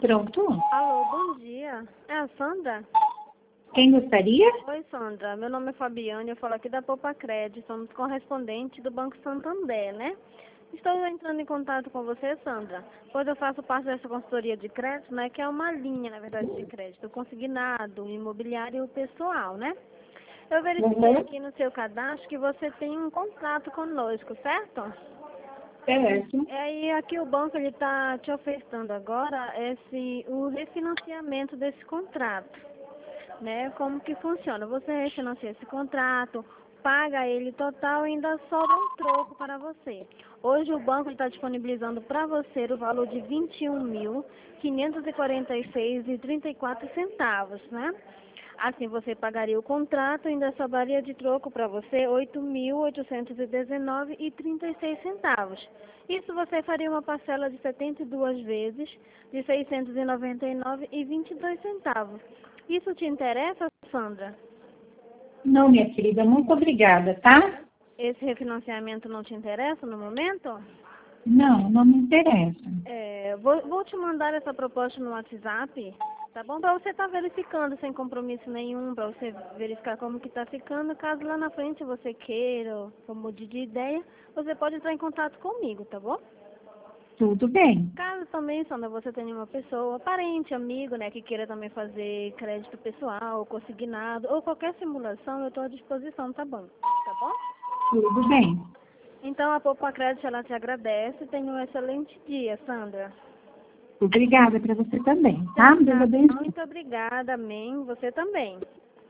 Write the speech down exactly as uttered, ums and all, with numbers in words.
Pronto. Alô, bom dia. É a Sandra? Quem gostaria? Oi, Sandra. Meu nome é Fabiane, eu falo aqui da Poupa Crédito, somos correspondente do Banco Santander, né? Estou entrando em contato com você, Sandra, pois eu faço parte dessa consultoria de crédito, né? Que é uma linha, na verdade, de crédito consignado, imobiliário pessoal, né? Eu verifiquei Uhum. aqui no seu cadastro que você tem um contrato conosco, certo? Certo. E aí aqui o banco ele está te ofertando agora esse, o refinanciamento desse contrato, né? Como que funciona? Você refinancia esse contrato, paga ele total e ainda sobra um troco para você. Hoje o banco está disponibilizando para você o valor de vinte e um mil, quinhentos e quarenta e seis reais e trinta e quatro centavos, né? Assim, você pagaria o contrato e ainda sobraria de troco para você oito mil oitocentos e dezenove reais e trinta e seis centavos. Isso você faria uma parcela de setenta e duas vezes de seiscentos e noventa e nove reais e vinte e dois centavos. Isso te interessa, Sandra? Não, minha querida, muito obrigada, tá? Esse refinanciamento não te interessa no momento? Não, não me interessa. É, vou, vou te mandar essa proposta no WhatsApp, tá bom? Para você estar verificando sem compromisso nenhum, para você verificar como que está ficando. Caso lá na frente você queira, ou ou mude de ideia, você pode entrar em contato comigo, tá bom? Tudo bem. Caso também, Sandra, você tenha uma pessoa, parente, amigo, né, que queira também fazer crédito pessoal, consignado, ou qualquer simulação, eu estou à disposição, tá bom? Tá bom? Tudo bem. Então, a Poupa Crédito, ela te agradece. Tenha um excelente dia, Sandra. Obrigada para você também, tá? Deus Tá, abençoe. muito obrigada, amém. Você também.